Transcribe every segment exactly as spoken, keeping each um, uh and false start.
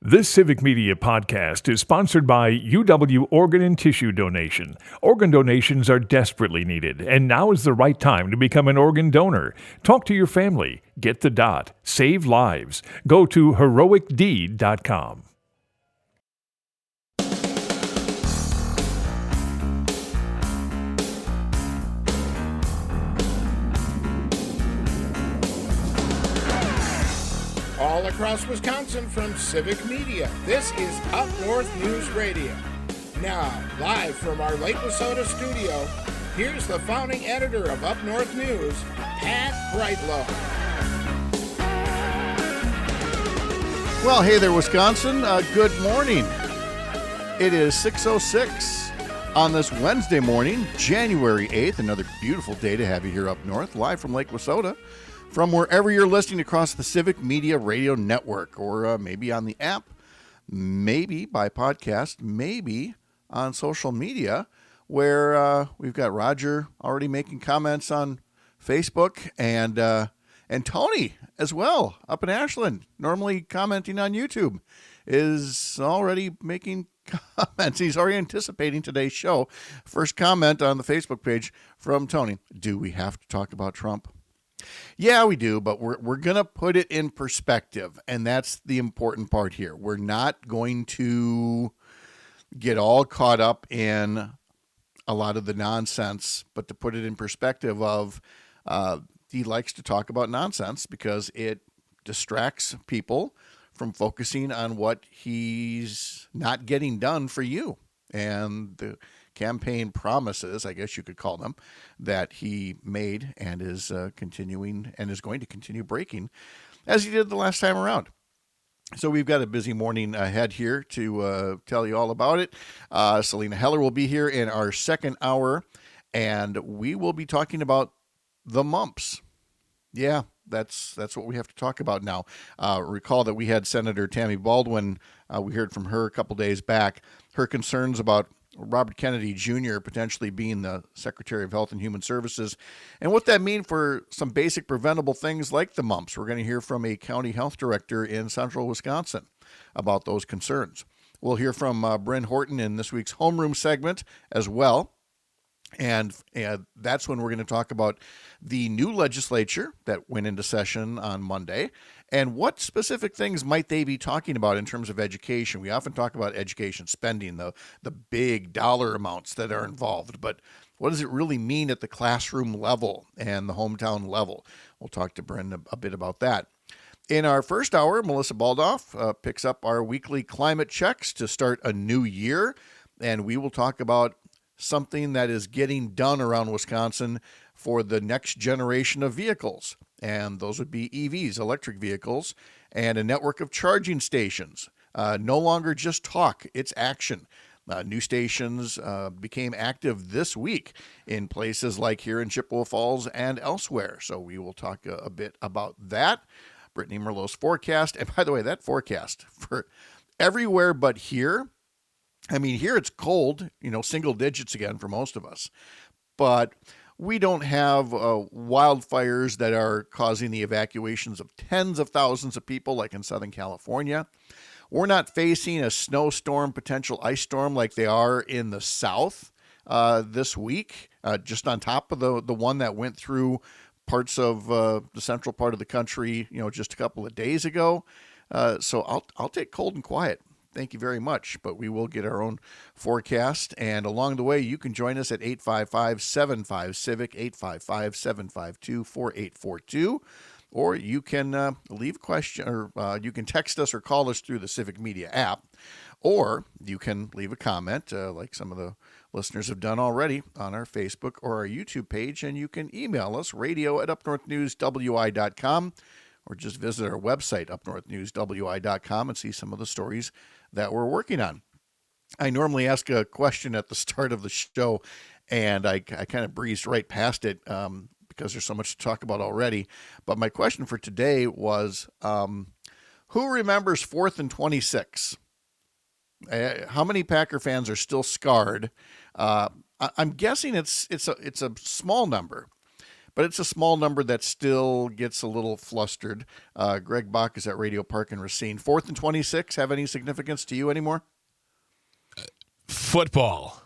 This Civic Media podcast is sponsored by U W Organ and Tissue Donation. Organ donations are desperately needed, and now is the right time to become an organ donor. Talk to your family. Get the dot. Save lives. Go to heroic deed dot com. All across Wisconsin from Civic Media, this is Up North News Radio. Now, live from our Lake Wissota studio, here's the founding editor of Up North News, Pat Brightlow. Well, hey there, Wisconsin. Uh, good morning. It is six oh six on this Wednesday morning, January eighth. Another beautiful day to have you here up north, live from Lake Wissota. From wherever you're listening across the Civic Media Radio Network, or uh, maybe on the app, maybe by podcast, maybe on social media, where uh, we've got Roger already making comments on Facebook, and uh, and Tony as well up in Ashland, normally commenting on YouTube, is already making comments. He's already anticipating today's show. First comment on the Facebook page from Tony: do we have to talk about Trump? Yeah, we do, but we're we're going to put it in perspective, and that's the important part here. We're not going to get all caught up in a lot of the nonsense, but to put it in perspective of uh, he likes to talk about nonsense because it distracts people from focusing on what he's not getting done for you. And the campaign promises, I guess you could call them, that he made and is uh, continuing and is going to continue breaking as he did the last time around. So we've got a busy morning ahead here to uh, tell you all about it. Uh, Selena Heller will be here in our second hour, and we will be talking about the mumps. Yeah, that's that's what we have to talk about now. Uh, recall that we had Senator Tammy Baldwin. Uh, we heard from her a couple days back. Her concerns about Robert Kennedy Junior potentially being the Secretary of Health and Human Services, and what that means for some basic preventable things like the mumps. We're going to hear from a county health director in central Wisconsin about those concerns. We'll hear from uh, Bryn Horton in this week's homeroom segment as well. And, and that's when we're going to talk about the new legislature that went into session on Monday and what specific things might they be talking about in terms of education. We often talk about education spending, the, the big dollar amounts that are involved, but what does it really mean at the classroom level and the hometown level? We'll talk to Bryn a, a bit about that. In our first hour, Melissa Baldoff uh, picks up our weekly climate checks to start a new year, and we will talk about something that is getting done around Wisconsin for the next generation of vehicles. And those would be E Vs, electric vehicles, and a network of charging stations. Uh, no longer just talk, it's action. Uh, new stations uh, became active this week in places like here in Chippewa Falls and elsewhere. So we will talk a, a bit about that. Brittany Merlot's forecast. And by the way, that forecast for everywhere but here, I mean, here it's cold, you know, single digits again for most of us, but we don't have uh, wildfires that are causing the evacuations of tens of thousands of people like in Southern California. We're not facing a snowstorm, potential ice storm like they are in the South uh, this week, uh, just on top of the, the one that went through parts of uh, the central part of the country, you know, just a couple of days ago. Uh, so I'll I'll take cold and quiet. Thank you very much, but we will get our own forecast, and along the way, you can join us at eight five five, seven five, CIVIC, eight five five, seven five two, four eight four two, or you can uh, leave a question, or uh, you can text us or call us through the Civic Media app, or you can leave a comment, uh, like some of the listeners have done already, on our Facebook or our YouTube page, and you can email us, radio at up north news w i dot com, or just visit our website, up north news w i dot com, and see some of the stories that we're working on. I normally ask a question at the start of the show, and I, I kind of breezed right past it um, because there's so much to talk about already. But my question for today was, um, who remembers fourth and twenty-six? Uh, how many Packer fans are still scarred? Uh, I, I'm guessing it's it's a it's a small number. but it's a small number that still gets a little flustered. Uh, Greg Bach is at Radio Park in Racine. Fourth and twenty-six have any significance to you anymore? Football.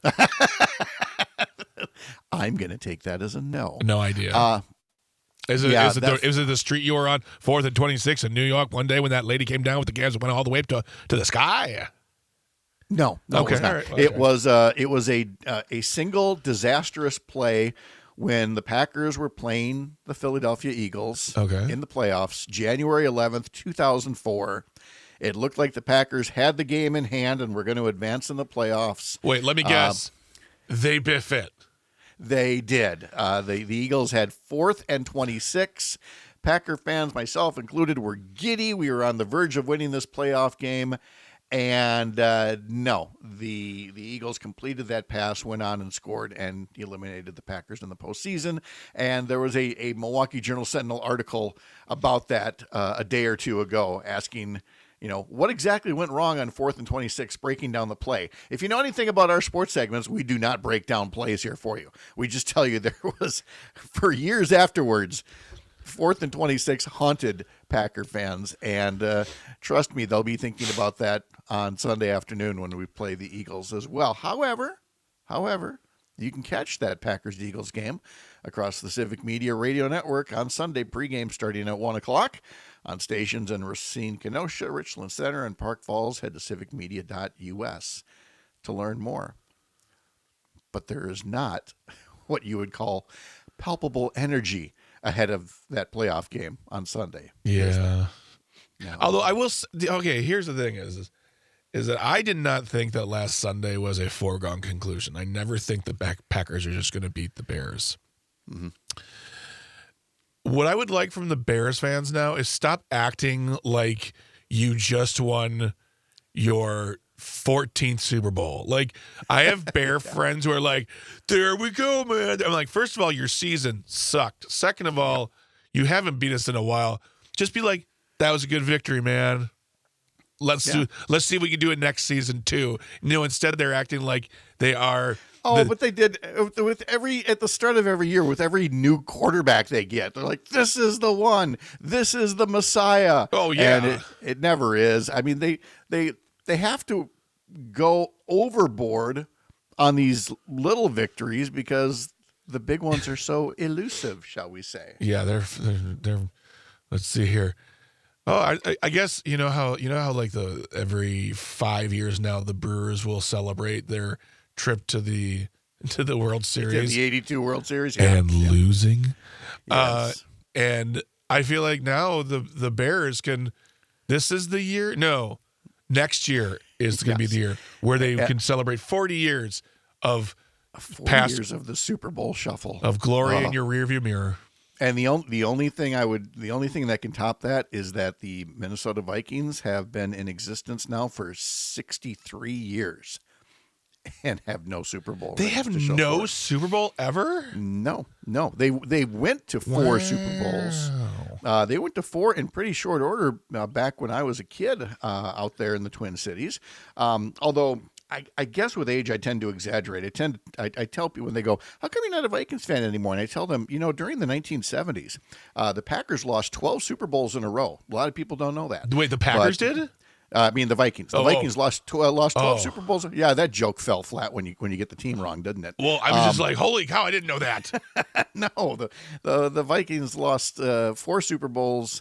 I'm going to take that as a no. No idea. Uh, is it, yeah, is, it the, is it the street you were on, fourth and twenty-six in New York one day when that lady came down with the cans and went all the way up to, to the sky? No, no, okay, it was not. right, okay. It was uh, it was a uh, a single disastrous play when the Packers were playing the Philadelphia Eagles okay. in the playoffs, January eleventh, two thousand four. It looked like the Packers had the game in hand and were going to advance in the playoffs. Wait, let me guess. Uh, they biff it. They did. Uh, the, the Eagles had fourth and twenty-six. Packer fans, myself included, were giddy. We were on the verge of winning this playoff game. And uh, no, the the Eagles completed that pass, went on and scored, and eliminated the Packers in the postseason. And there was a, a Milwaukee Journal-Sentinel article about that uh, a day or two ago, asking, you know, what exactly went wrong on fourth and twenty-six, breaking down the play. If you know anything about our sports segments, we do not break down plays here for you. We just tell you there was, for years afterwards, fourth and twenty-six haunted Packer fans. And uh, trust me, they'll be thinking about that on Sunday afternoon when we play the Eagles as well. However, however, you can catch that Packers-Eagles game across the Civic Media Radio Network on Sunday pregame starting at one o'clock on stations in Racine, Kenosha, Richland Center, and Park Falls. Head to civic media dot U S to learn more. But there is not what you would call palpable energy ahead of that playoff game on Sunday. Yeah. No. Although I will, okay, here's the thing is, is, is that I did not think that last Sunday was a foregone conclusion. I never think the back Packers are just going to beat the Bears. Mm-hmm. What I would like from the Bears fans now is stop acting like you just won your fourteenth Super Bowl. Like, I have Bear yeah. friends who are like, there we go, man. I'm like, first of all, your season sucked. Second of all, you haven't beat us in a while. Just be like, that was a good victory, man. Let's yeah. do. Let's see if we can do it next season too. You know, instead they're acting like they are. Oh, the, but they did with every at the start of every year with every new quarterback they get. They're like, this is the one. This is the Messiah. Oh yeah, and it, it never is. I mean, they they they have to go overboard on these little victories because the big ones are so elusive, shall we say? Yeah, they're they're. they're let's see here. Oh, I, I guess you know how you know how like the every five years now the Brewers will celebrate their trip to the to the World Series, the eighty-two World Series, yeah. and yeah. losing. Yes. Uh, and I feel like now the the Bears can. This is the year. No, next year is going to yes. be the year where they yeah. can celebrate forty years of forty past years of the Super Bowl shuffle of glory uh, in your rearview mirror. And the only the only thing I would the only thing that can top that is that the Minnesota Vikings have been in existence now for sixty-three years and have no Super Bowl. They have no Super Bowl ever? No, no. They they went to four wow. Super Bowls. Uh, they went to four in pretty short order uh, back when I was a kid uh, out there in the Twin Cities. Um, although. I, I guess with age, I tend to exaggerate. I tend, I, I tell people when they go, "How come you're not a Vikings fan anymore?" And I tell them, you know, during the nineteen seventies, uh, the Packers lost twelve Super Bowls in a row. A lot of people don't know that. Wait, the Packers but, did? Uh, I mean, the Vikings. The oh, Vikings oh. lost tw- uh, lost twelve oh. Super Bowls. Yeah, that joke fell flat when you when you get the team wrong, doesn't it? Well, I was um, just like, "Holy cow! I didn't know that." No, the, the the Vikings lost uh, four Super Bowls,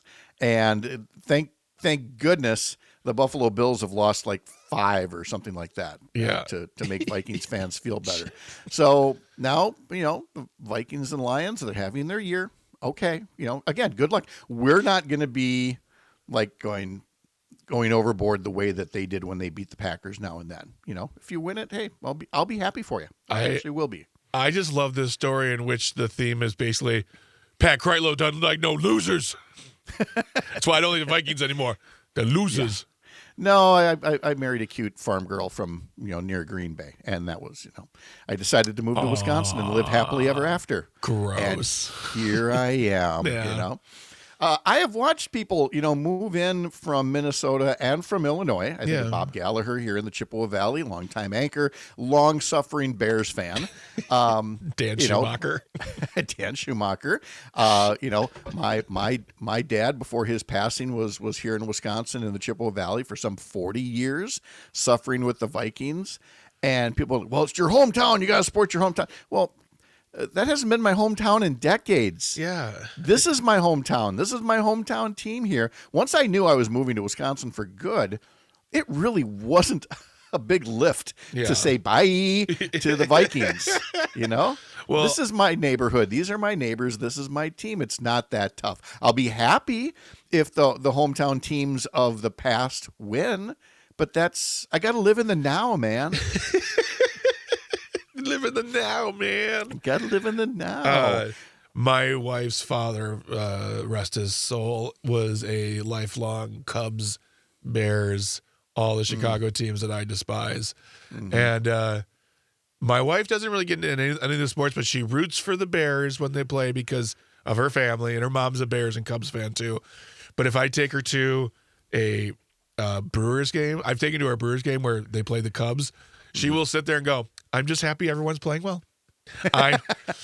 and thank thank goodness. The Buffalo Bills have lost like five or something like that yeah. uh, to, to make Vikings fans feel better. So now, you know, the Vikings and Lions, they're having their year. Okay. You know, again, good luck. We're not going to be like going going overboard the way that they did when they beat the Packers now and then. You know, if you win it, hey, I'll be I'll be happy for you. I, I actually will be. I just love this story in which the theme is basically Pat Kreitlow doesn't like no losers. That's why I don't like the Vikings anymore. They're losers. Yeah. No, I, I I married a cute farm girl from, you know, near Green Bay, and that was, you know, I decided to move to Wisconsin and live happily ever after. Gross. And here I am, yeah. you know. Uh, I have watched people, you know, move in from Minnesota and from Illinois. I think Yeah. of Bob Gallagher here in the Chippewa Valley, longtime anchor, long-suffering Bears fan. Um, Dan you know, Schumacher. Dan Schumacher. Uh, you know, my my my dad before his passing was was here in Wisconsin in the Chippewa Valley for some forty years, suffering with the Vikings. And people, well, it's your hometown. You got to support your hometown. Well, uh, that hasn't been my hometown in decades. Yeah. This is my hometown. This is my hometown team here. Once I knew I was moving to Wisconsin for good, it really wasn't a big lift Yeah. to say bye to the Vikings. You know, Well- this is my neighborhood. These are my neighbors. This is my team. It's not that tough. I'll be happy if the the hometown teams of the past win, but that's I got to live in the now, man. Live in the now, man. Got to live in the now. Uh, my wife's father, uh, rest his soul, was a lifelong Cubs, Bears, all the Chicago teams that I despise. And uh, my wife doesn't really get into any, any of the sports, but she roots for the Bears when they play because of her family, and her mom's a Bears and Cubs fan too. But if I take her to a uh, Brewers game, I've taken her to a Brewers game where they play the Cubs, she will sit there and go, I'm just happy everyone's playing well. I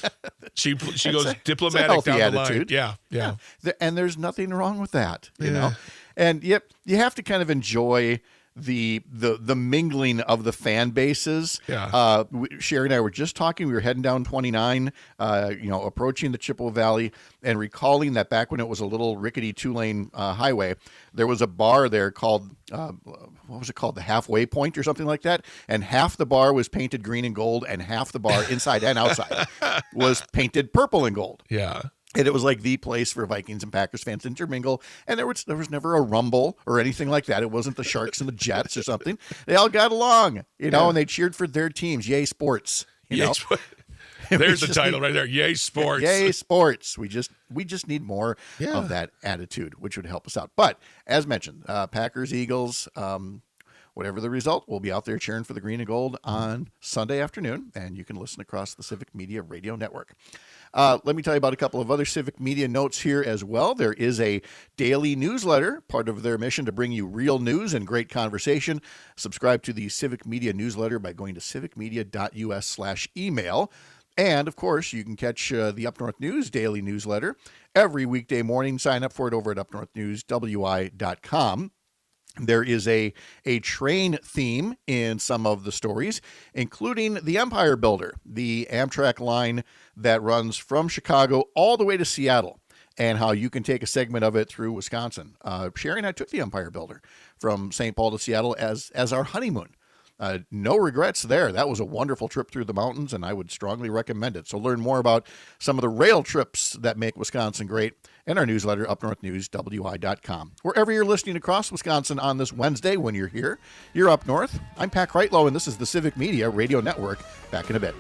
she she goes a- diplomatic it's a healthy down the line. attitude. Yeah, yeah. Th- and there's nothing wrong with that, you Yeah. know. And yep, you have to kind of enjoy the the the mingling of the fan bases. Yeah. Uh, we, Sherry and I were just talking. We were heading down twenty-nine, uh, you know, approaching the Chippewa Valley, and recalling that back when it was a little rickety two-lane uh, highway, there was a bar there called uh, what was it called, the Halfway Point or something like that. And half the bar was painted green and gold, and half the bar inside and outside was painted purple and gold. Yeah. And it was like the place for Vikings and Packers fans to intermingle. And there was there was never a rumble or anything like that. It wasn't the Sharks and the Jets or something. They all got along, you know, Yeah. and they cheered for their teams. Yay, sports! You Yay, know? Sp- We There's the just title need- right there. Yay, sports. Yay, sports! We just we just need more Yeah. of that attitude, which would help us out. But as mentioned, uh, Packers, Eagles, um, whatever the result, we'll be out there cheering for the green and gold on Sunday afternoon, and you can listen across the Civic Media Radio Network. Uh, let me tell you about a couple of other Civic Media notes here as well. There is a daily newsletter, part of their mission to bring you real news and great conversation. Subscribe to the Civic Media newsletter by going to civicmedia.us slash email. And, of course, you can catch uh, the Up North News daily newsletter every weekday morning. Sign up for it over at up north news w i dot com. There is a, a train theme in some of the stories, including the Empire Builder, the Amtrak line that runs from Chicago all the way to Seattle, and how you can take a segment of it through Wisconsin. Uh, Sherry and I took the Empire Builder from Saint Paul to Seattle as, as our honeymoon. Uh, no regrets there. That was a wonderful trip through the mountains, and I would strongly recommend it. So learn more about some of the rail trips that make Wisconsin great in our newsletter, up north news w i dot com. Wherever you're listening across Wisconsin on this Wednesday when you're here, you're up north. I'm Pat Kreitlow, and this is the Civic Media Radio Network. Back in a bit.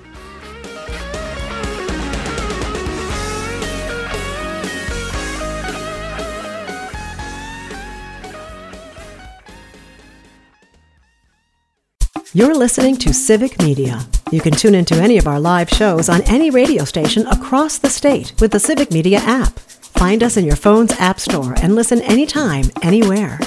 You're listening to Civic Media. You can tune into any of our live shows on any radio station across the state with the Civic Media app. Find us in your phone's app store and listen anytime, anywhere.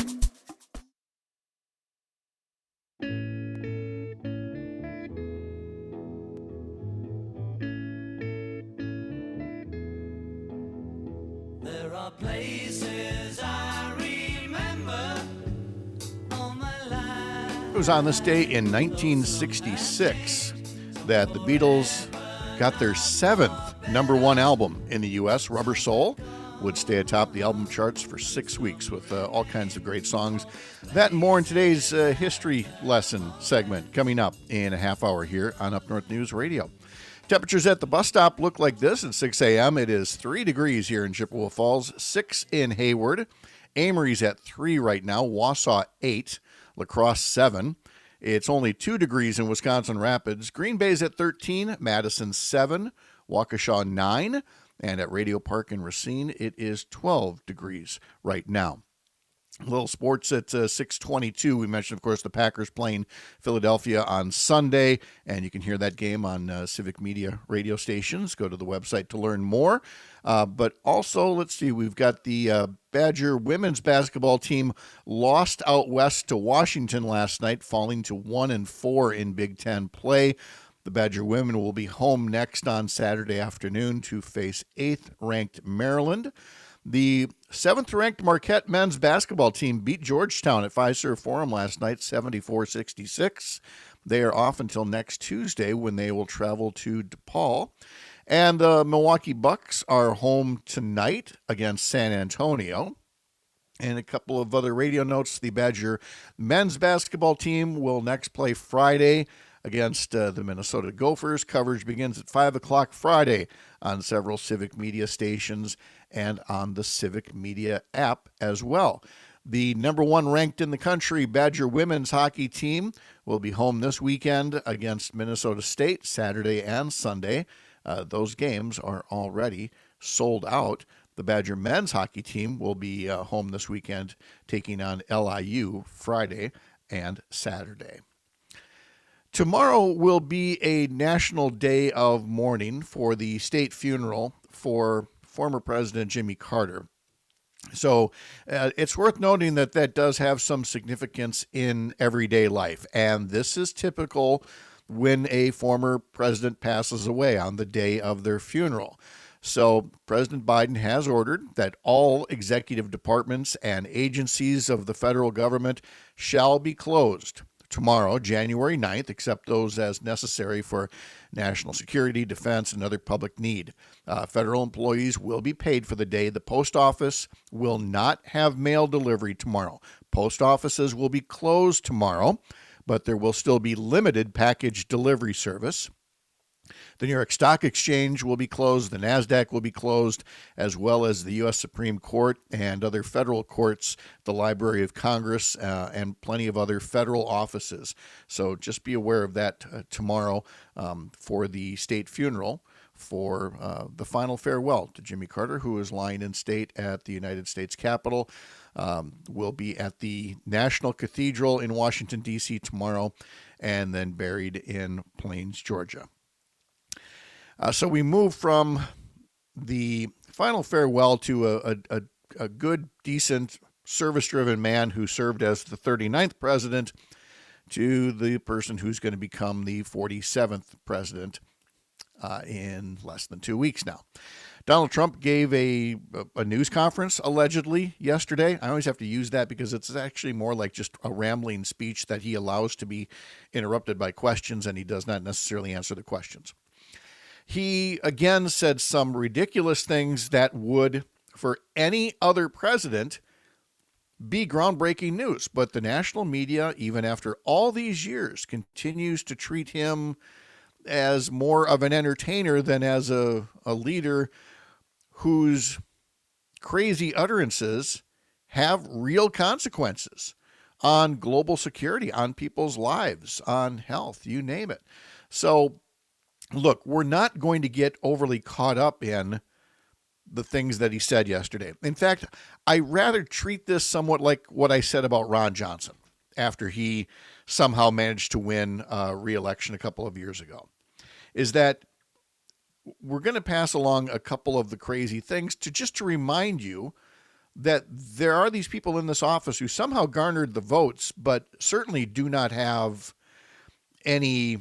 There are places I remember all my life. It was on this day in nineteen sixty-six that the Beatles got their seventh number one album in the U S. Rubber Soul would stay atop the album charts for six weeks with uh, all kinds of great songs. That and more in today's uh, history lesson segment coming up in a half hour here on Up North News Radio. Temperatures at the bus stop look like this at six a.m. It is three degrees here in Chippewa Falls, six in Hayward. Amory's at three right now, Wausau eight, La Crosse seven. It's only two degrees in Wisconsin Rapids. Green Bay's at thirteen, Madison seven, Waukesha nine, and at Radio Park in Racine, it is twelve degrees right now. A little sports at uh, six twenty-two. We mentioned, of course, the Packers playing Philadelphia on Sunday, and you can hear that game on uh, Civic Media radio stations. Go to the website to learn more. Uh, but also, let's see, we've got the uh, Badger women's basketball team lost out west to Washington last night, falling to one and four in Big Ten play. The Badger women will be home next on Saturday afternoon to face eighth-ranked Maryland. The seventh-ranked Marquette men's basketball team beat Georgetown at Fiserv Forum last night, seventy-four sixty-six. They are off until next Tuesday when they will travel to DePaul. And the Milwaukee Bucks are home tonight against San Antonio. And a couple of other radio notes. The Badger men's basketball team will next play Friday against uh, the Minnesota Gophers. Coverage begins at five o'clock Friday on several Civic Media stations and on the Civic Media app as well. The number one ranked in the country Badger women's hockey team will be home this weekend against Minnesota State, Saturday and Sunday. Uh, those games are already sold out. The Badger men's hockey team will be uh, home this weekend, taking on L I U Friday and Saturday. Tomorrow will be a national day of mourning for the state funeral for former President Jimmy Carter. So uh, it's worth noting that that does have some significance in everyday life. And this is typical when a former president passes away on the day of their funeral. So President Biden has ordered that all executive departments and agencies of the federal government shall be closed tomorrow, January ninth, except those as necessary for national security, defense, and other public need. Uh, federal employees will be paid for the day. The post office will not have mail delivery tomorrow. Post offices will be closed tomorrow, but there will still be limited package delivery service. The New York Stock Exchange will be closed. The NASDAQ will be closed, as well as the U S Supreme Court and other federal courts, the Library of Congress, uh, and plenty of other federal offices. So just be aware of that uh, tomorrow um, for the state funeral for uh, the final farewell to Jimmy Carter, who is lying in state at the United States Capitol. Um, will be at the National Cathedral in Washington, D C tomorrow, and then buried in Plains, Georgia. Uh, so we move from the final farewell to a, a, a good, decent, service-driven man who served as the thirty-ninth president to the person who's going to become the forty-seventh president uh, in less than two weeks now. Donald Trump gave a, a news conference, allegedly, yesterday. I always have to use that because it's actually more like just a rambling speech that he allows to be interrupted by questions, and he does not necessarily answer the questions. He, again, said some ridiculous things that would, for any other president, be groundbreaking news. But the national media, even after all these years, continues to treat him as more of an entertainer than as a, a leader whose crazy utterances have real consequences on global security, on people's lives, on health, you name it. So, look, we're not going to get overly caught up in the things that he said yesterday. In fact, I rather treat this somewhat like what I said about Ron Johnson after he somehow managed to win uh, re-election a couple of years ago, is that we're going to pass along a couple of the crazy things to just to remind you that there are these people in this office who somehow garnered the votes, but certainly do not have any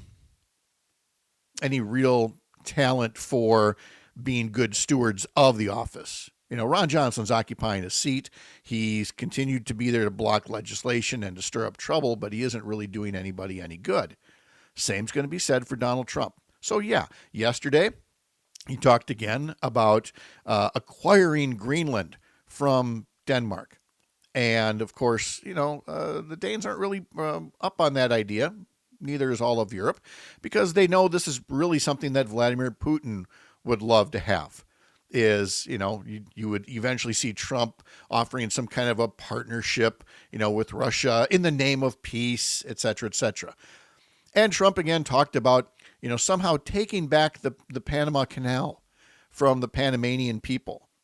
any real talent for being good stewards of the office. You know, Ron Johnson's occupying a seat. He's continued to be there to block legislation and to stir up trouble, but he isn't really doing anybody any good. Same's going to be said for Donald Trump. So yeah, yesterday he talked again about uh, acquiring Greenland from Denmark. And of course, you know, uh, the Danes aren't really um, up on that idea. Neither is all of Europe, because they know this is really something that Vladimir Putin would love to have. Is, you know, you, you would eventually see Trump offering some kind of a partnership, you know, with Russia in the name of peace, et cetera, et cetera. And Trump again talked about, you know, somehow taking back the, the Panama Canal from the Panamanian people.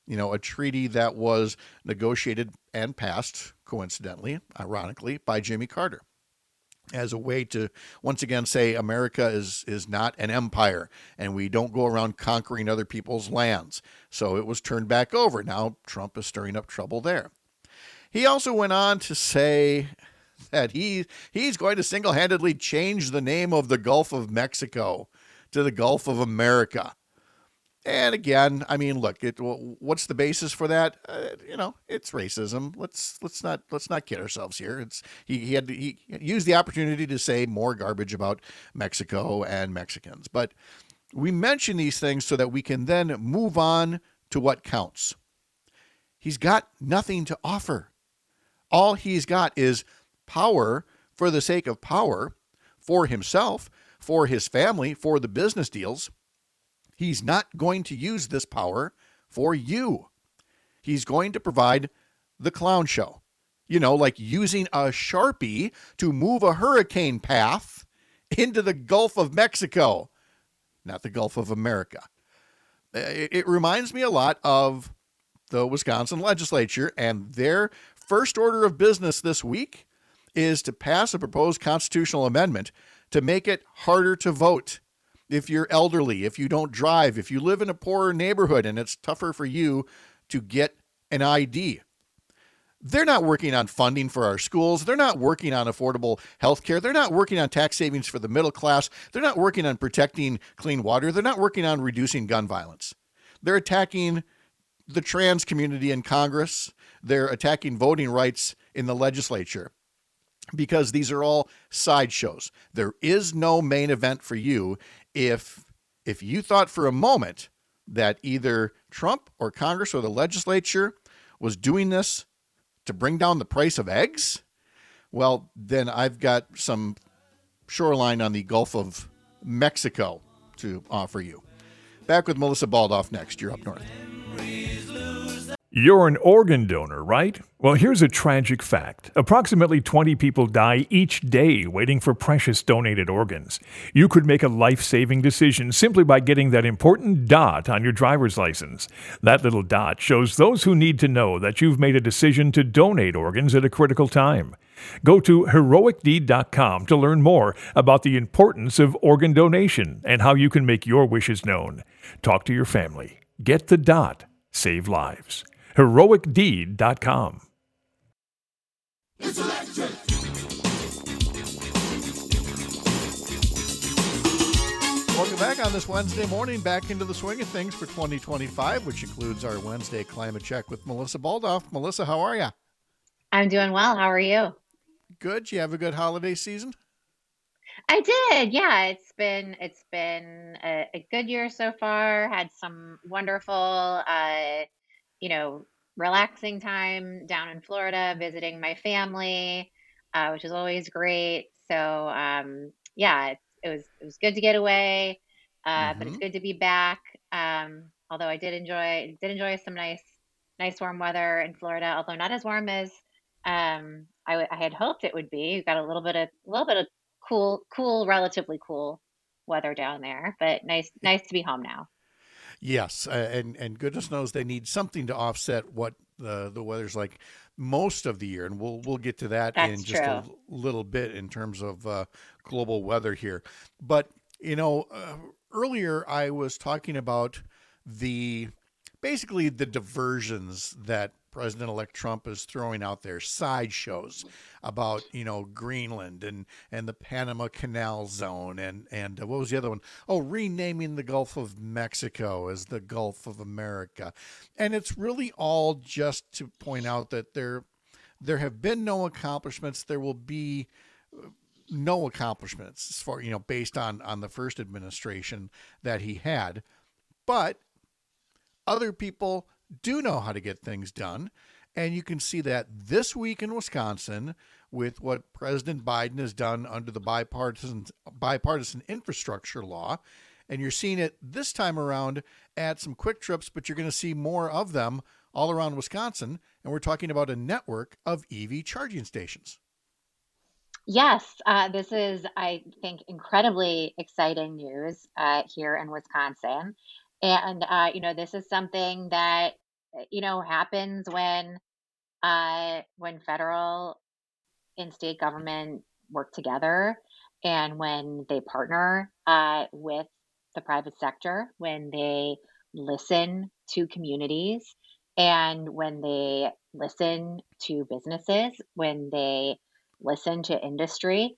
You know, a treaty that was negotiated and passed, coincidentally, ironically, by Jimmy Carter, as a way to once again say America is is not an empire and we don't go around conquering other people's lands. So it was turned back over. Now Trump is stirring up trouble there. He also went on to say that he he's going to single-handedly change the name of the Gulf of Mexico to the Gulf of America. And again, I mean, look, it, what's the basis for that? Uh, you know, it's racism. Let's let's not let's not kid ourselves here. It's he he had to, he used the opportunity to say more garbage about Mexico and Mexicans. But we mention these things so that we can then move on to what counts. He's got nothing to offer. All he's got is power for the sake of power, for himself, for his family, for the business deals. He's not going to use this power for you. He's going to provide the clown show. You know, like using a Sharpie to move a hurricane path into the Gulf of Mexico, not the Gulf of America. It, it reminds me a lot of the Wisconsin legislature, and their first order of business this week is to pass a proposed constitutional amendment to make it harder to vote. If you're elderly, if you don't drive, if you live in a poorer neighborhood and it's tougher for you to get an I D. They're not working on funding for our schools. They're not working on affordable health care. They're not working on tax savings for the middle class. They're not working on protecting clean water. They're not working on reducing gun violence. They're attacking the trans community in Congress. They're attacking voting rights in the legislature, because these are all sideshows. There is no main event for you if if you thought for a moment that either Trump or Congress or the legislature was doing this to bring down the price of eggs. Well, then I've got some shoreline on the Gulf of Mexico to offer you. Back with Melissa Baldoff next. You're Up North. You're an organ donor, right? Well, here's a tragic fact. Approximately twenty people die each day waiting for precious donated organs. You could make a life-saving decision simply by getting that important dot on your driver's license. That little dot shows those who need to know that you've made a decision to donate organs at a critical time. Go to heroic deed dot com to learn more about the importance of organ donation and how you can make your wishes known. Talk to your family. Get the dot. Save lives. heroic deed dot com. It's electric. Welcome back on this Wednesday morning, back into the swing of things for twenty twenty-five, which includes our Wednesday climate check with Melissa Baldoff. Melissa, how are you? I'm doing well. How are you? Good. You have a good holiday season? I did. Yeah, it's been it's been a, a good year so far. Had some wonderful, uh, you know, relaxing time down in Florida, visiting my family, uh, which is always great. So, um, yeah, it, it was it was good to get away, uh, but it's Mm-hmm. good to be back. Um, although I did enjoy did enjoy some nice nice warm weather in Florida, although not as warm as um, I, w- I had hoped it would be. We've got a little bit of a little bit of cool, cool, relatively cool weather down there, but nice nice to be home now. Yes, uh, and and goodness knows they need something to offset what the the weather's like most of the year, and we'll we'll get to that in That's just a true. little bit in terms of uh, global weather here. But you know, uh, earlier I was talking about the basically the diversions that President-elect Trump is throwing out there, sideshows about, you know, Greenland and, and the Panama Canal Zone and, and uh, what was the other one? Oh, renaming the Gulf of Mexico as the Gulf of America. And it's really all just to point out that there, there have been no accomplishments. There will be no accomplishments as far, you know, based on, on the first administration that he had. But other people do know how to get things done. And you can see that this week in Wisconsin with what President Biden has done under the bipartisan bipartisan infrastructure law. And you're seeing it this time around at some quick trips, but you're going to see more of them all around Wisconsin. And we're talking about a network of E V charging stations. Yes, uh, this is, I think, incredibly exciting news uh, here in Wisconsin. And, uh, you know, this is something that you know, happens when uh, when federal and state government work together, and when they partner uh, with the private sector, when they listen to communities, and when they listen to businesses, when they listen to industry,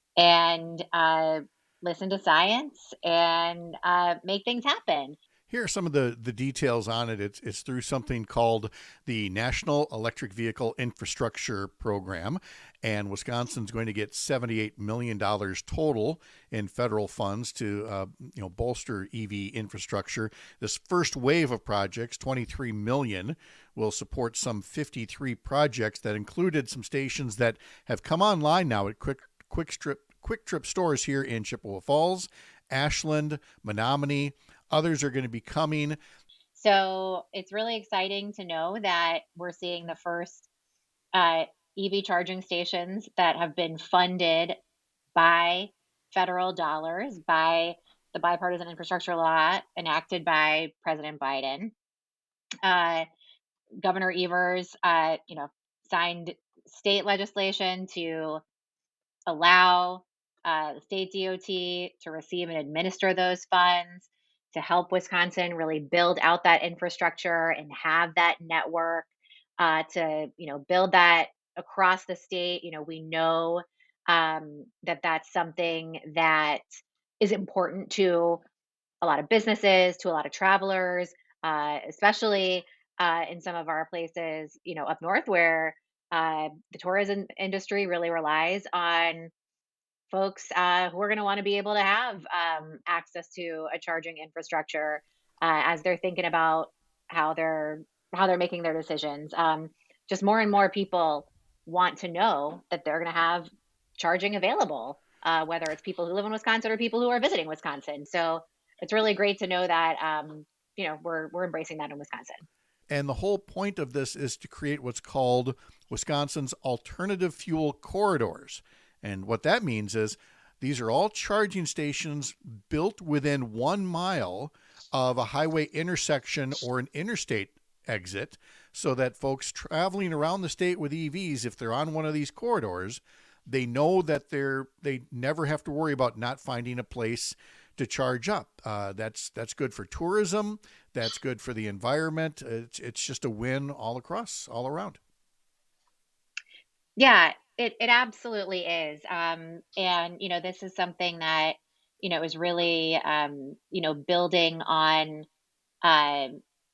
and uh, listen to science, and uh, make things happen. Here are some of the, the details on it. It's, it's through something called the National Electric Vehicle Infrastructure Program, and Wisconsin's going to get seventy-eight million dollars total in federal funds to uh, you know bolster E V infrastructure. This first wave of projects, twenty-three million dollars, will support some fifty-three projects that included some stations that have come online now at quick quick strip quick trip stores here in Chippewa Falls, Ashland, Menominee. Others are going to be coming. So it's really exciting to know that we're seeing the first uh, E V charging stations that have been funded by federal dollars, by the bipartisan infrastructure law enacted by President Biden. Uh, Governor Evers, uh, you know, signed state legislation to allow uh, the state D O T to receive and administer those funds, to help Wisconsin really build out that infrastructure and have that network, uh, to, you know, build that across the state. You know, we know um, that that's something that is important to a lot of businesses, to a lot of travelers, uh, especially uh, in some of our places, you know, up north where uh, the tourism industry really relies on folks uh, who are going to want to be able to have um, access to a charging infrastructure uh, as they're thinking about how they're how they're making their decisions. Um, just more and more people want to know that they're going to have charging available, uh, whether it's people who live in Wisconsin or people who are visiting Wisconsin. So it's really great to know that um, you know we're we're embracing that in Wisconsin. And the whole point of this is to create what's called Wisconsin's alternative fuel corridors. And what that means is these are all charging stations built within one mile of a highway intersection or an interstate exit, so that folks traveling around the state with E Vs, if they're on one of these corridors, they know that they're they never have to worry about not finding a place to charge up. Uh, that's that's good for tourism. That's good for the environment. It's it's just a win all across, all around. Yeah, it it absolutely is. Um, and you know, this is something that you know is really um, you know building on uh,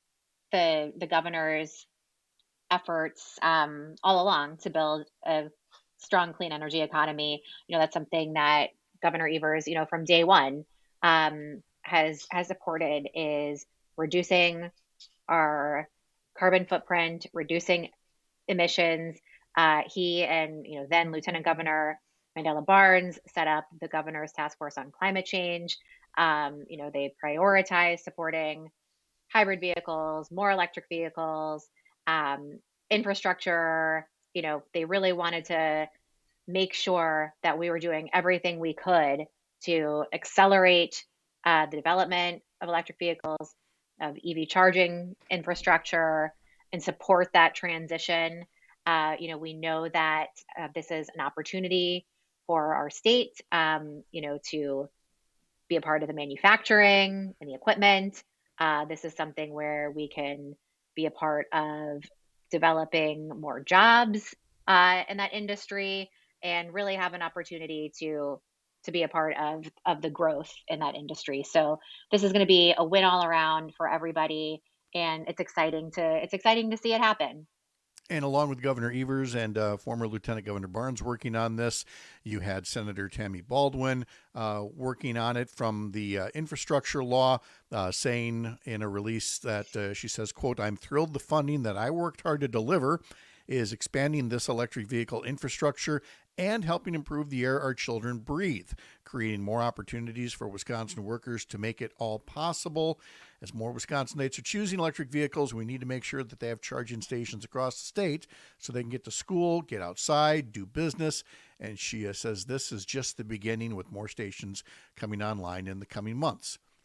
the the governor's efforts um, all along to build a strong clean energy economy. You know, that's something that Governor Evers, you know, from day one um, has has supported, is reducing our carbon footprint, reducing emissions. Uh, he and you know then Lieutenant Governor Mandela Barnes set up the Governor's Task Force on Climate Change. Um, you know they prioritize supporting hybrid vehicles, more electric vehicles, um, infrastructure. You know they really wanted to make sure that we were doing everything we could to accelerate uh, the development of electric vehicles, of E V charging infrastructure, and support that transition. Uh, you know, we know that uh, this is an opportunity for our state, um, you know, to be a part of the manufacturing and the equipment. Uh, this is something where we can be a part of developing more jobs uh, in that industry, and really have an opportunity to to be a part of of the growth in that industry. So this is going to be a win all around for everybody, and it's exciting to it's exciting to see it happen. And along with Governor Evers and uh, former Lieutenant Governor Barnes working on this, you had Senator Tammy Baldwin uh, working on it from the uh, infrastructure law, uh, saying in a release that uh, she says, quote, "I'm thrilled the funding that I worked hard to deliver is expanding this electric vehicle infrastructure and helping improve the air our children breathe, creating more opportunities for Wisconsin workers to make it all possible. As more Wisconsinites are choosing electric vehicles, we need to make sure that they have charging stations across the state so they can get to school, get outside, do business." And she uh, says this is just the beginning, with more stations coming online in the coming months.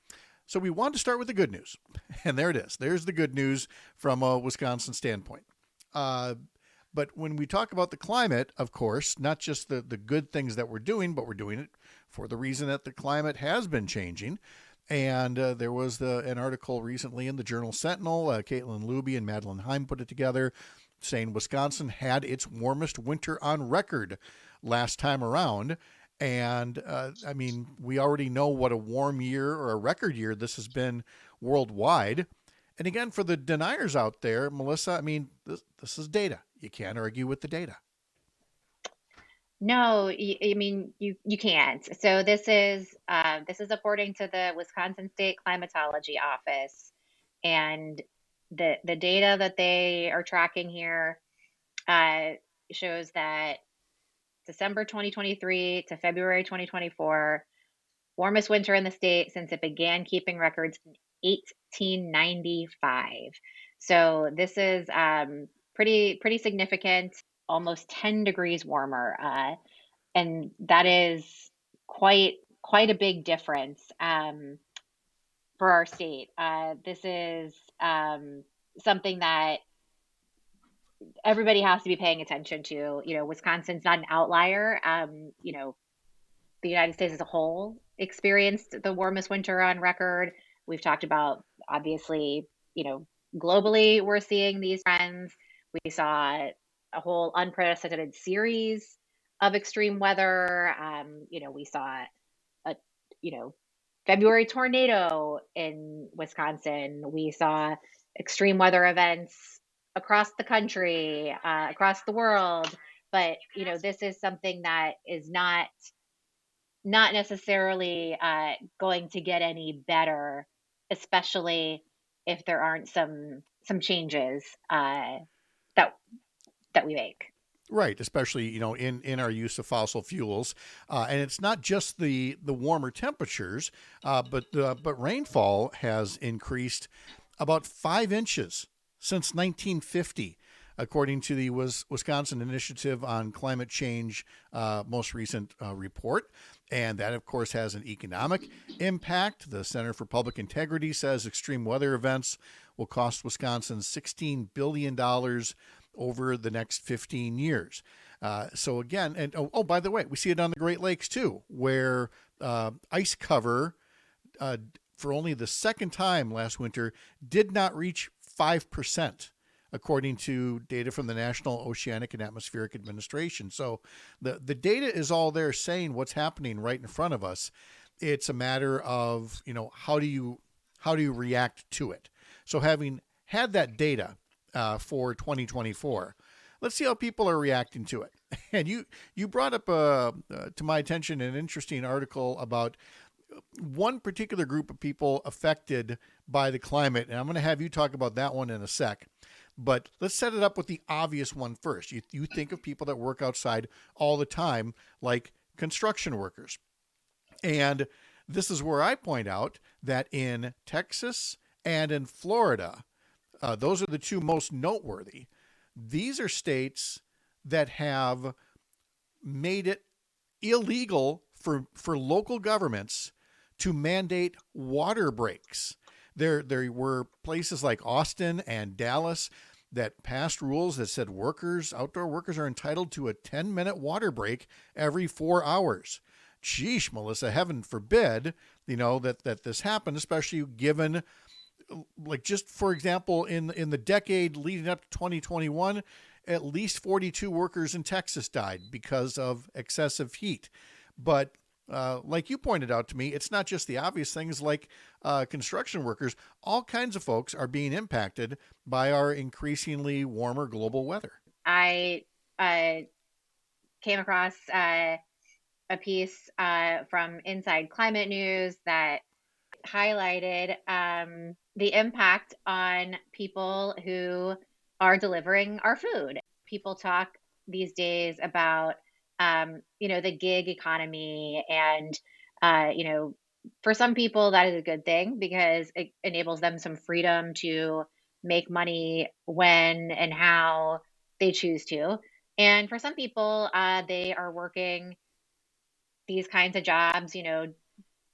So we want to start with the good news. And there it is. There's the good news from a Wisconsin standpoint. Uh, but when we talk about the climate, of course, not just the, the good things that we're doing, but we're doing it for the reason that the climate has been changing. And uh, there was the, an article recently in the Journal Sentinel. Uh, Caitlin Luby and Madeline Heim put it together, saying Wisconsin had its warmest winter on record last time around. And uh, I mean, we already know what a warm year or a record year this has been worldwide. And again, for the deniers out there, Melissa, I mean, this, this is data. You can't argue with the data. No, y- I mean you you can't. So this is uh, this is according to the Wisconsin State Climatology Office, and the the data that they are tracking here uh, shows that December twenty twenty-three to February twenty twenty-four, warmest winter in the state since it began keeping records in eighteen ninety-five. So this is um, pretty pretty significant, almost ten degrees warmer, uh, and that is quite quite a big difference um, for our state. Uh, this is um, something that everybody has to be paying attention to. You know, Wisconsin's not an outlier. Um, you know, the United States as a whole experienced the warmest winter on record. We've talked about, obviously, you know, globally, we're seeing these trends. We saw a whole unprecedented series of extreme weather. Um, you know, we saw a, you know, February tornado in Wisconsin. We saw extreme weather events across the country, uh, across the world. But, you know, this is something that is not not necessarily uh, going to get any better, especially if there aren't some some changes uh, that that we make. Right, especially, you know, in, in our use of fossil fuels, uh, and it's not just the the warmer temperatures, uh, but uh, but rainfall has increased about five inches since nineteen fifty, according to the Wisconsin Initiative on Climate Change uh, most recent uh, report. And that, of course, has an economic impact. The Center for Public Integrity says extreme weather events will cost Wisconsin sixteen billion dollars over the next fifteen years. Uh, so again, and oh, oh, by the way, we see it on the Great Lakes too, where uh, ice cover uh, for only the second time last winter did not reach five percent. According to data from the National Oceanic and Atmospheric Administration. So the, the data is all there saying what's happening right in front of us. It's a matter of, you know, how do you how do you react to it? So having had that data uh, for twenty twenty-four, let's see how people are reacting to it. And you you brought up uh, uh, to my attention an interesting article about one particular group of people affected by the climate, and I'm going to have you talk about that one in a sec. But let's set it up with the obvious one first. You, you think of people that work outside all the time, like construction workers. And this is where I point out that in Texas and in Florida, uh, those are the two most noteworthy. These are states that have made it illegal for, for local governments to mandate water breaks. There, there were places like Austin and Dallas that passed rules that said workers, outdoor workers, are entitled to a ten-minute water break every four hours. Sheesh, Melissa, heaven forbid, you know, that, that this happened, especially given, like, just for example, in, in the decade leading up to twenty twenty-one, at least forty-two workers in Texas died because of excessive heat. But Uh, like you pointed out to me, it's not just the obvious things like uh, construction workers. All kinds of folks are being impacted by our increasingly warmer global weather. I uh, came across uh, a piece uh, from Inside Climate News that highlighted um, the impact on people who are delivering our food. People talk these days about Um, you know, the gig economy. And, uh, you know, for some people, that is a good thing because it enables them some freedom to make money when and how they choose to. And for some people, uh, they are working these kinds of jobs, you know,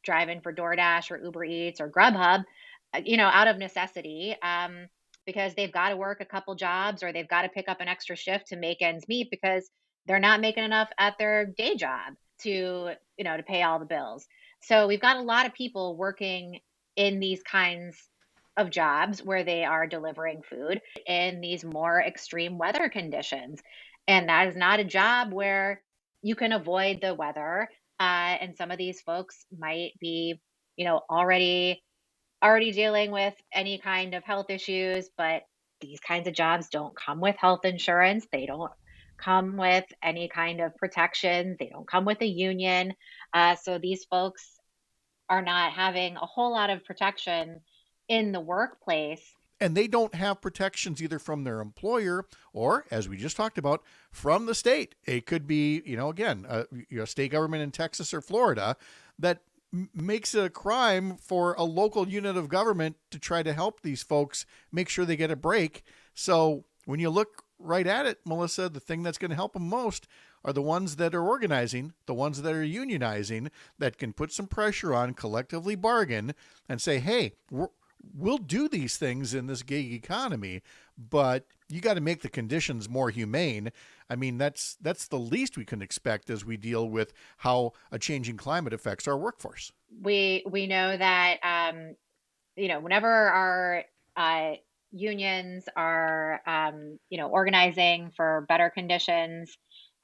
driving for DoorDash or Uber Eats or Grubhub, uh, you know, out of necessity, um, because they've got to work a couple jobs or they've got to pick up an extra shift to make ends meet because they're not making enough at their day job to, you know, to pay all the bills. So we've got a lot of people working in these kinds of jobs where they are delivering food in these more extreme weather conditions. And that is not a job where you can avoid the weather. Uh, and some of these folks might be, you know, already already dealing with any kind of health issues, but these kinds of jobs don't come with health insurance. They don't come with any kind of protection. They don't come with a union. Uh, so these folks are not having a whole lot of protection in the workplace. And they don't have protections either from their employer or, as we just talked about, from the state. It could be, you know, again, a, a state government in Texas or Florida that m- makes it a crime for a local unit of government to try to help these folks make sure they get a break. So when you look right at it, Melissa, the thing that's going to help them most are the ones that are organizing, the ones that are unionizing, that can put some pressure on, collectively bargain, and say, hey, we're, we'll do these things in this gig economy, but you got to make the conditions more humane. I mean, that's that's the least we can expect as we deal with how a changing climate affects our workforce. We we know that um, you know, whenever our uh, unions are um, you know, organizing for better conditions,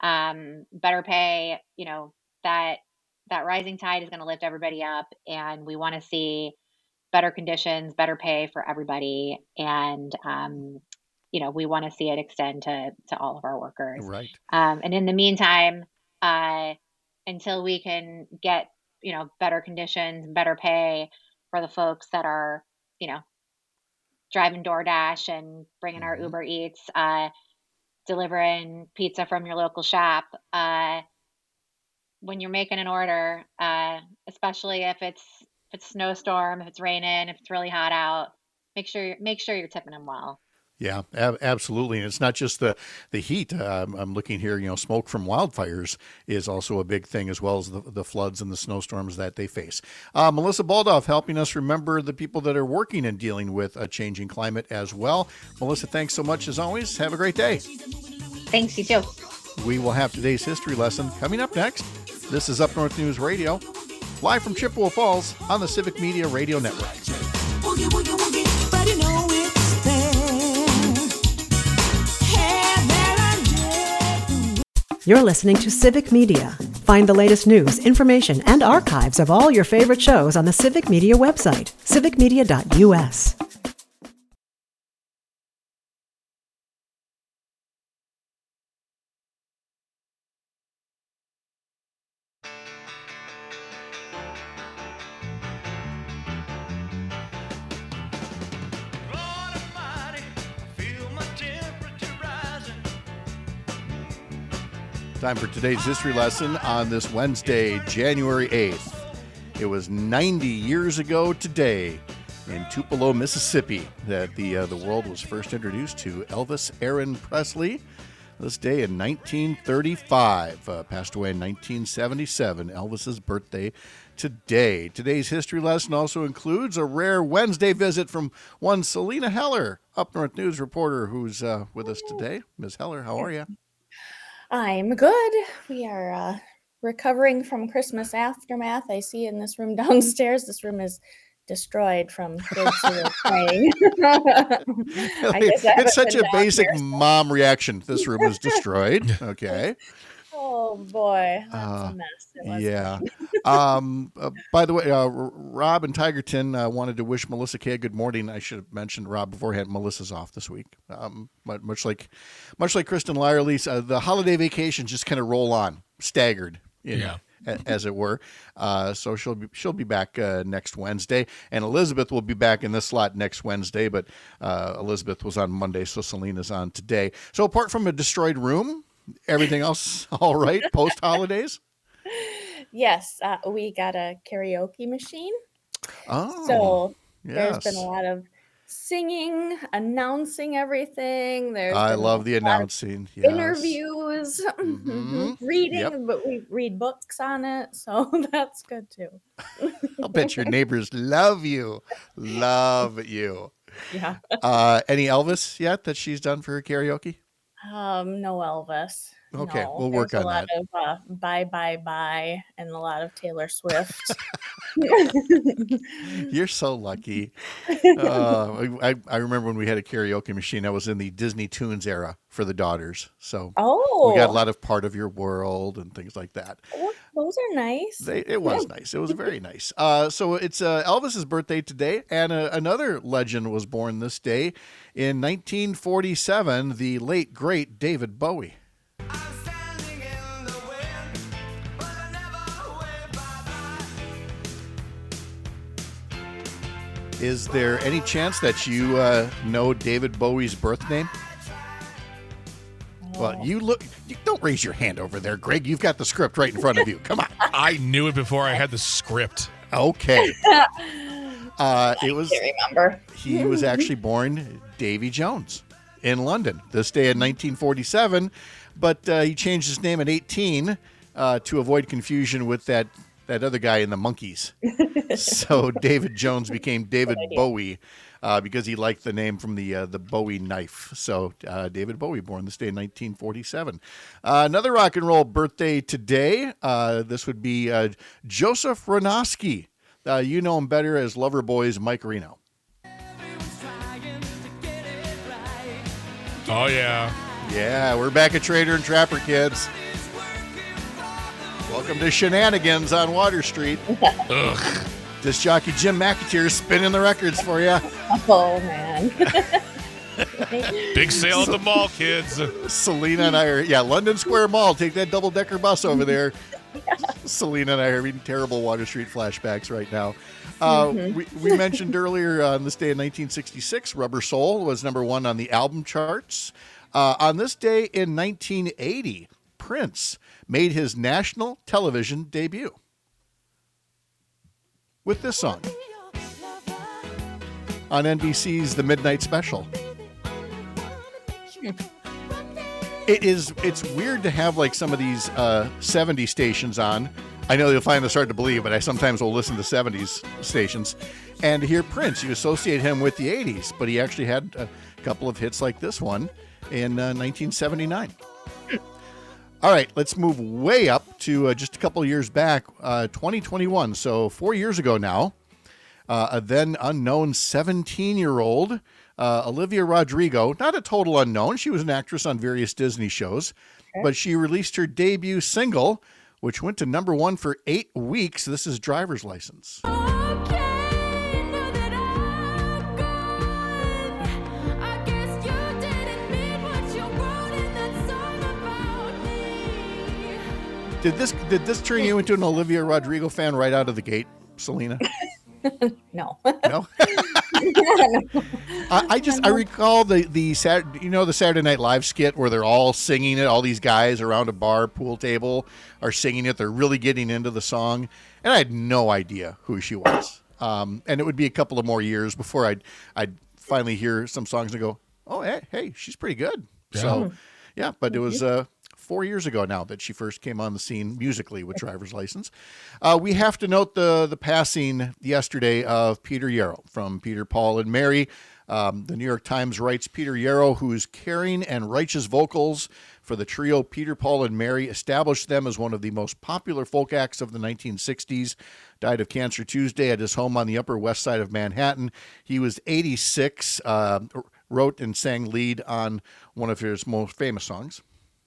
um, better pay, you know, that that rising tide is going to lift everybody up, and we want to see better conditions, better pay for everybody. And, um, you know, we want to see it extend to, to all of our workers. Right. Um, and in the meantime, uh, until we can get, you know, better conditions, better pay for the folks that are, you know, driving DoorDash and bringing our Mhm. Uber Eats, uh, delivering pizza from your local shop, uh, when you're making an order, uh, especially if it's if it's snowstorm, if it's raining, if it's really hot out, make sure make sure you're tipping them well. Yeah, ab- absolutely. And it's not just the, the heat. Uh, I'm- I'm looking here, you know, smoke from wildfires is also a big thing, as well as the, the floods and the snowstorms that they face. Uh, Melissa Baldoff helping us remember the people that are working and dealing with a changing climate as well. Melissa, thanks so much as always. Have a great day. Thanks, you too. We will have today's history lesson coming up next. This is Up North News Radio, live from Chippewa Falls on the Civic Media Radio Network. Woogie, woogie, woogie, but you know it's there. Hey, there and there. You're listening to Civic Media. Find the latest news, information, and archives of all your favorite shows on the Civic Media website, civic media dot u s. Lord Almighty, I feel my temperature rising. Time for today's history lesson on this Wednesday, January eighth. It was ninety years ago today in Tupelo, Mississippi, that the uh, the world was first introduced to Elvis Aaron Presley. This day in nineteen thirty-five, uh, passed away in nineteen seventy-seven, Elvis's birthday today. Today's history lesson also includes a rare Wednesday visit from one Selena Heller, Up North News reporter, who's uh, with us today. Miz Heller, how are you? I'm good. We are uh, recovering from Christmas aftermath. I see in this room downstairs, this room is destroyed from kids who are playing. I guess I It's haven't such been a down basic here, so- mom reaction. This room is destroyed. Okay. Oh boy, that's Uh, a mess. It was Yeah. mine. um, uh, by the way, uh, R- Rob and Tigerton uh, wanted to wish Melissa Kay a good morning. I should have mentioned Rob beforehand. Melissa's off this week. Um, but much like, much like Kristen Lyerly, uh, the holiday vacations just kind of roll on, staggered. You know, Yeah. a- as it were. Uh, so she'll be she'll be back uh, next Wednesday, and Elizabeth will be back in this slot next Wednesday. But uh, Elizabeth was on Monday, so Selena's on today. So apart from a destroyed room, everything else all right post holidays. Yes, uh, we got a karaoke machine. Oh, So yes. there's been a lot of singing, announcing everything. There's I been a love the lot of announcing. Yes. interviews news, Mhm. reading, Yep. but we read books on it, so that's good too. I'll bet your neighbors love you. Love you. Yeah. Uh, any Elvis yet that she's done for her karaoke? Um, no Elvis. Okay, No. we'll work There's on a lot that. of uh, bye bye bye and a lot of Taylor Swift. You're so lucky. Uh, I, I remember when we had a karaoke machine. I was in the Disney Tunes era for the daughters. So Oh, we got a lot of Part of Your World and things like that. well, those are nice. They, it was nice. It was very nice. Uh, so it's uh, Elvis's birthday today, and uh, another legend was born this day in nineteen forty-seven. The late great David Bowie. Is there any chance that you uh, know David Bowie's birth name? Well, you look. You don't raise your hand over there, Greg. You've got the script right in front of you. Come on. I knew it before I had the script. Okay. Uh, it was. Can't remember. He was actually born Davy Jones in London this day in nineteen forty-seven, but uh, he changed his name at eighteen uh, to avoid confusion with that that other guy in the Monkees. So David Jones became David Bowie uh, because he liked the name from the uh, the Bowie knife. So uh, David Bowie, born this day in nineteen forty-seven. Uh, another rock and roll birthday today. Uh, this would be uh, Joseph Ronosky. Uh, you know him better as Loverboy's Mike Reno. Oh, yeah. Yeah, we're back at Trader and Trapper, kids. Welcome to Shenanigans on Water Street. Ugh. Disc jockey Jim McAteer spinning the records for you. Oh man. Big sale at the mall, kids. Selena and I are, yeah, London Square Mall. Take that double-decker bus over there. Selena and I are reading terrible Water Street flashbacks right now. Uh, Mhm. we, we mentioned earlier on this day in nineteen sixty-six, Rubber Soul was number one on the album charts. Uh, on this day in nineteen eighty, Prince made his national television debut with this song on N B C's The Midnight Special. It is, it's weird to have like some of these uh, seventies stations on. I know you'll find this hard to believe, but I sometimes will listen to seventies stations. And to hear Prince, you associate him with the eighties, but he actually had a couple of hits like this one in uh, nineteen seventy-nine. All right, let's move way up to uh, just a couple of years back, uh, twenty twenty-one. So four years ago now, uh, a then unknown seventeen-year-old uh, Olivia Rodrigo, not a total unknown. She was an actress on various Disney shows, okay. But she released her debut single, which went to number one for eight weeks. This is Driver's License. Did this did this turn you into an Olivia Rodrigo fan right out of the gate, Selena? No. No. I, I just I recall the the Sat, you know the Saturday Night Live skit where they're all singing it. All these guys around a bar pool table are singing it. They're really getting into the song, and I had no idea who she was. Um, and it would be a couple of more years before I'd I'd finally hear some songs and go, oh hey hey she's pretty good. Yeah. So yeah, but it was uh, four years ago now that she first came on the scene musically with Driver's License. Uh, we have to note the the passing yesterday of Peter Yarrow from Peter, Paul, and Mary. Um, the New York Times writes Peter Yarrow, whose caring and righteous vocals for the trio Peter, Paul, and Mary established them as one of the most popular folk acts of the nineteen sixties, died of cancer Tuesday at his home on the Upper West Side of Manhattan. He was eighty-six, uh, wrote and sang lead on one of his most famous songs.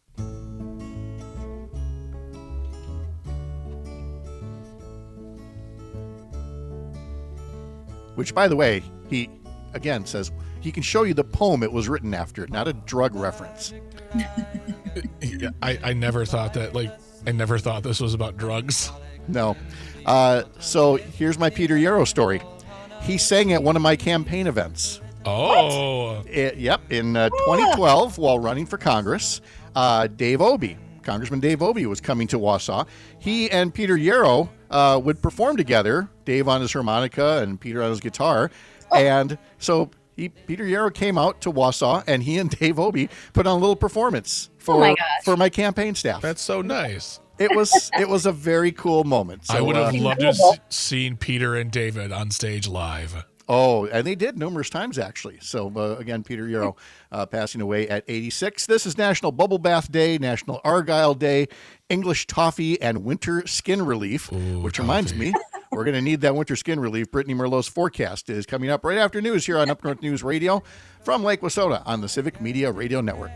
Which, by the way, he, again, says he can show you the poem it was written after, not a drug reference. Yeah, I, I never thought that, like, I never thought this was about drugs. No. Uh, so here's my Peter Yarrow story. He sang at one of my campaign events. Oh. It, yep, in uh, twenty twelve, while running for Congress, uh, Dave Obey, Congressman Dave Obey was coming to Wausau. He and Peter Yarrow uh, would perform together, Dave on his harmonica and Peter on his guitar. Oh. And so He, Peter Yarrow came out to Wausau, and he and Dave Obey put on a little performance for Oh my gosh. for my campaign staff. That's so nice. It was it was a very cool moment. So, I would have uh, loved to have seen Peter and David on stage live. Oh, and they did numerous times, actually. So, uh, again, Peter Yarrow uh, passing away at eighty-six. This is National Bubble Bath Day, National Argyle Day, English Toffee, and Winter Skin Relief, Ooh, which toffee. reminds me, we're going to need that winter skin relief. Brittany Merlot's forecast is coming up right after news here on Up North News Radio from Lake Wissota on the Civic Media Radio Network.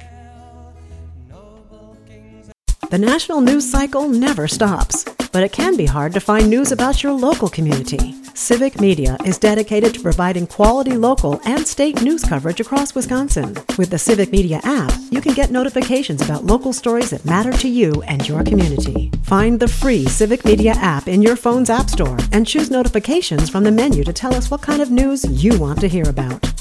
The national news cycle never stops, but it can be hard to find news about your local community. Civic Media is dedicated to providing quality local and state news coverage across Wisconsin. With the Civic Media app, you can get notifications about local stories that matter to you and your community. Find the free Civic Media app in your phone's app store and choose notifications from the menu to tell us what kind of news you want to hear about.